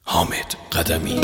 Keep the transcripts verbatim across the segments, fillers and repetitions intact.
حامد قدمی.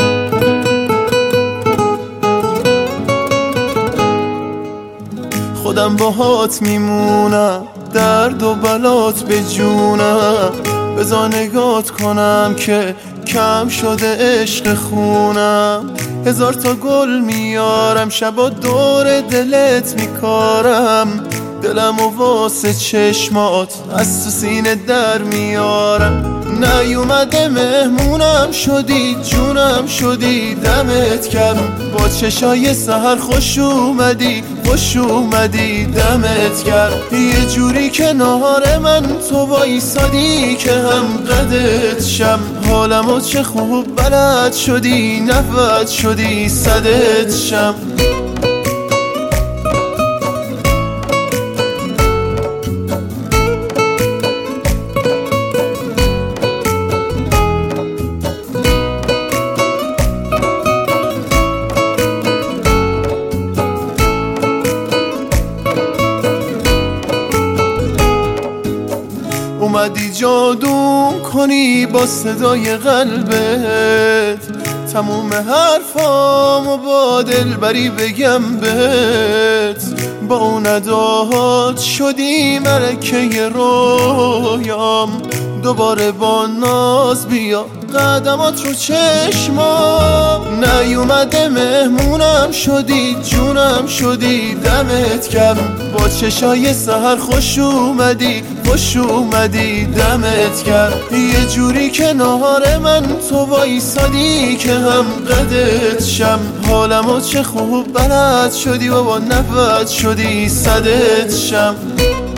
خودم باهات میمونم، درد و بلات به جونم، بذار نگات کنم که کم شده عشق خونم. هزار تا گل میارم، شبا دور دلت میکارم، دلم و واسه چشمات از تو سینه در میارم. نیومده مهمونم شدی، جونم شدی، دمت گرم. با چشای سحر خوش اومدی، خوش اومدی، دمت گرم. یه جوری که نهار من تو وایسادی که هم قدت شم. حالمو چه خوب بلد شدی، نفت شدی، صدت شم. اومدی جادو کنی با صدای قلبت، تموم حرفامو با دلبری بگم بهت. با اون اداهات شدی ملکه رویام، دوباره با ناز بیا قدمات رو چشمام. نیومده مهمونم شدی، جونم شدی، دمت گرم. با چشای سحر خوش اومدی، خوش اومدی، دمت گرم. یه جوری که نهار من تو وایسادی که هم قدت شم. حالمو چه خوب بلد شدی و با نفت شدی، صدت شم.